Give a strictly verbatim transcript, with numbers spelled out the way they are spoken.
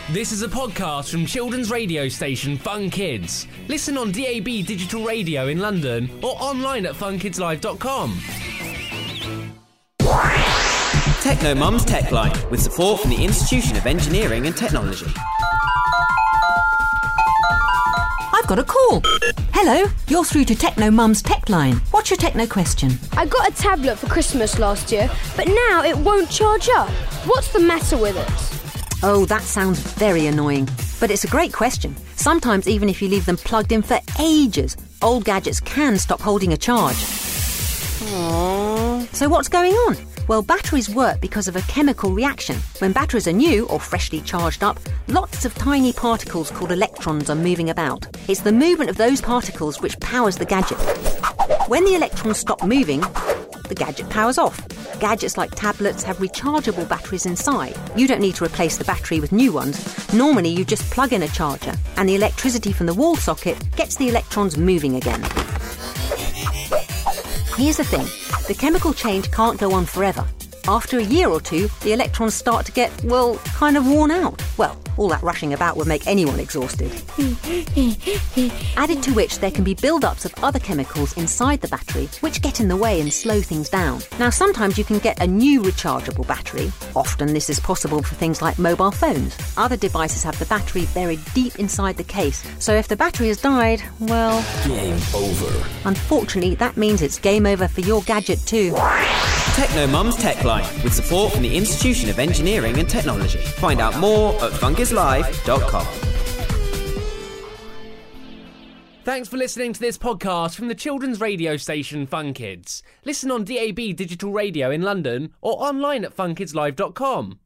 This is a podcast from children's radio station Fun Kids. Listen on D A B Digital Radio in London or online at fun kids live dot com. Techno Mum's Tech Line, with support from the Institution of Engineering and Technology. I've got a call. Hello, you're through to Techno Mum's Tech Line. What's your techno question? I got a tablet for Christmas last year, but now it won't charge up. What's the matter with it? Oh, that sounds very annoying. But it's a great question. Sometimes even if you leave them plugged in for ages, old gadgets can stop holding a charge. Aww. So what's going on? Well, batteries work because of a chemical reaction. When batteries are new or freshly charged up, lots of tiny particles called electrons are moving about. It's the movement of those particles which powers the gadget. When the electrons stop moving, the gadget powers off. Gadgets like tablets have rechargeable batteries inside. You don't need to replace the battery with new ones. Normally, you just plug in a charger, and the electricity from the wall socket gets the electrons moving again. Here's the thing. The chemical change can't go on forever. After a year or two, the electrons start to get, well, kind of worn out. Well, all that rushing about would make anyone exhausted. Added to which there can be build-ups of other chemicals inside the battery, which get in the way and slow things down. Now, sometimes you can get a new rechargeable battery. Often this is possible for things like mobile phones. Other devices have the battery buried deep inside the case, so if the battery has died, well... Game over. Unfortunately, that means it's game over for your gadget too. Techno Mum's Tech Line, with support from the Institution of Engineering and Technology. Find out more at fun kids live dot com. Thanks for listening to this podcast from the children's radio station Fun Kids. Listen on D A B Digital Radio in London or online at fun kids live dot com.